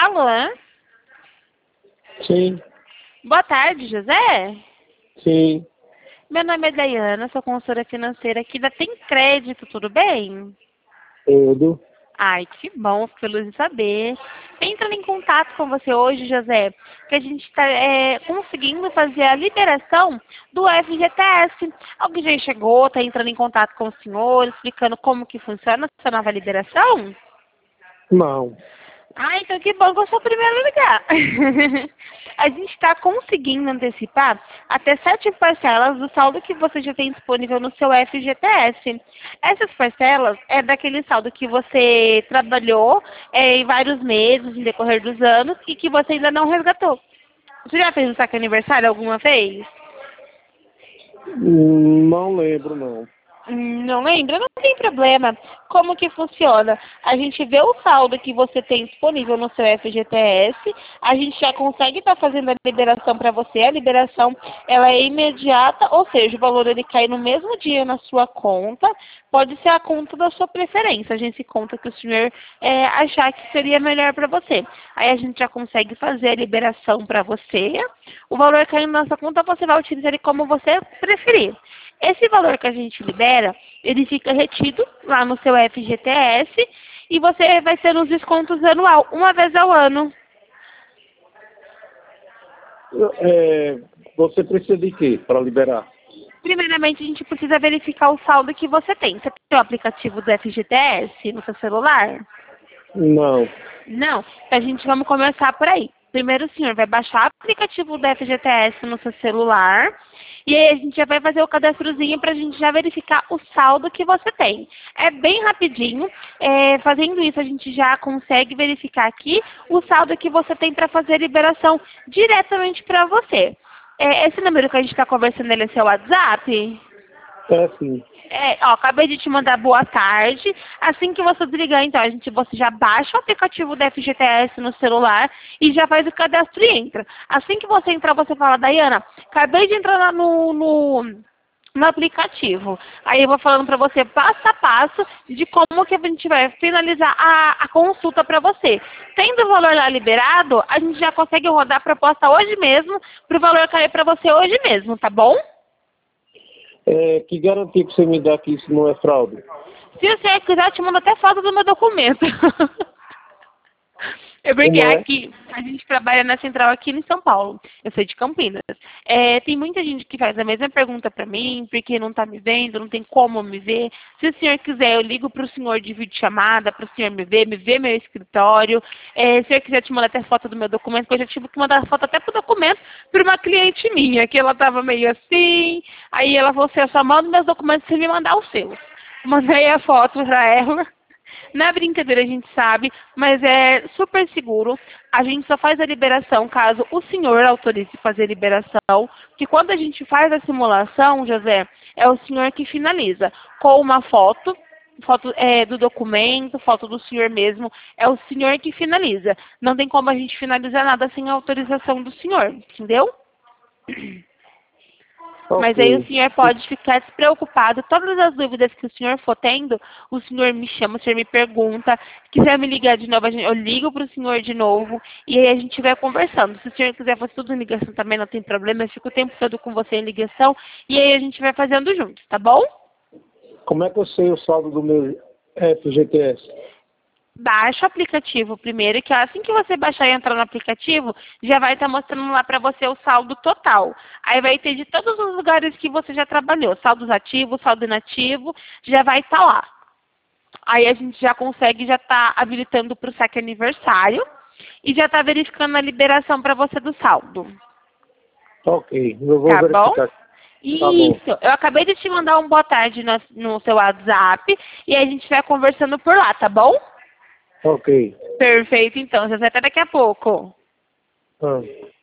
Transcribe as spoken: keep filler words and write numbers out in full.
Alô? Sim, Boa tarde, José. sim, Meu nome é Dayana, sou consultora financeira aqui da Tem Crédito, tudo bem? tudo. Ai, que bom, fico feliz em saber. Entrando em contato com você hoje, José, que a gente está conseguindo fazer a liberação do F G T S. Alguém já chegou, está entrando em contato com o senhor, explicando como que funciona essa nova liberação? Não. Ah, então que bom que eu sou o primeiro a ligar. A gente está conseguindo antecipar até sete parcelas do saldo que você já tem disponível no seu F G T S. Essas parcelas é daquele saldo que você trabalhou é, em vários meses, no decorrer dos anos, e que você ainda não resgatou. Você já fez o saque aniversário alguma vez? Hum, Não lembro, não. Hum, Não lembra? Não tem problema. Como que funciona? A gente vê o saldo que você tem disponível no seu F G T S, a gente já consegue estar fazendo a liberação para você. A liberação ela é imediata, ou seja, o valor ele cai no mesmo dia na sua conta. Pode ser a conta da sua preferência. A gente conta que o senhor é, achar que seria melhor para você. Aí a gente já consegue fazer a liberação para você. O valor caindo na sua conta, você vai utilizar ele como você preferir. Esse valor que a gente libera, ele fica retido lá no seu F G T S e você vai ter os descontos anual, uma vez ao ano. É, você precisa de quê para liberar? Primeiramente, a gente precisa verificar o saldo que você tem. Você tem o aplicativo do F G T S no seu celular? Não. Não. Então, a gente vamos começar por aí. Primeiro, o senhor vai baixar o aplicativo do F G T S no seu celular. E aí a gente já vai fazer o cadastrozinho para a gente já verificar o saldo que você tem. É bem rapidinho. É, fazendo isso, a gente já consegue verificar aqui o saldo que você tem para fazer a liberação diretamente para você. É, esse número que a gente está conversando, ele é seu WhatsApp? É sim. É, ó, acabei de te mandar boa tarde. Assim que você desligar, então, a gente, você já baixa o aplicativo da F G T S no celular e já faz o cadastro e entra. Assim que você entrar, você fala, Dayana, acabei de entrar lá no, no, no aplicativo. Aí eu vou falando para você passo a passo de como que a gente vai finalizar a, a consulta para você. Tendo o valor lá liberado, a gente já consegue rodar a proposta hoje mesmo, para o valor cair para você hoje mesmo, tá bom? É, que garantia que você me dá que isso não é fraude? Se você quiser, eu te mando até foto do meu documento. Eu porque Como é? aqui, a gente trabalha na central aqui em São Paulo. Eu sou de Campinas. É, tem muita gente que faz a mesma pergunta para mim, porque não está me vendo, não tem como me ver. Se o senhor quiser, eu ligo para o senhor de videochamada, para o senhor me ver, me ver meu escritório. É, se o senhor quiser, eu te mandar até foto do meu documento, porque eu já tive que mandar foto até pro documento para uma cliente minha, que ela estava meio assim. Aí ela falou assim, eu só mando meus documentos se me mandar os seus. Mandei a foto para ela. Na brincadeira a gente sabe, mas é super seguro. A gente só faz a liberação caso o senhor autorize fazer a liberação. Que quando a gente faz a simulação, José, é o senhor que finaliza com uma foto, foto é, do documento, foto do senhor mesmo. É o senhor que finaliza. Não tem como a gente finalizar nada sem a autorização do senhor, entendeu? Mas aí o Ok. senhor pode ficar despreocupado. Todas as dúvidas que o senhor for tendo, o senhor me chama, o senhor me pergunta. Se quiser me ligar de novo, eu ligo para o senhor de novo. E aí a gente vai conversando. Se o senhor quiser fazer tudo em ligação também, não tem problema. Eu fico o tempo todo com você em ligação. E aí a gente vai fazendo juntos, tá bom? Como é que eu sei o saldo do meu F G T S? Baixa o aplicativo primeiro, que assim que você baixar e entrar no aplicativo, já vai estar mostrando lá para você o saldo total. Aí vai ter de todos os lugares que você já trabalhou, saldos ativos, saldo inativo, já vai estar lá. Aí a gente já consegue, já está habilitando para o saque aniversário e já está verificando a liberação para você do saldo. Ok, eu vou Tá bom? verificar. Tá bom. Isso. Eu acabei de te mandar um boa tarde no, no seu WhatsApp e a gente vai conversando por lá, tá bom? Ok. Perfeito, então. José, até daqui a pouco. Ah.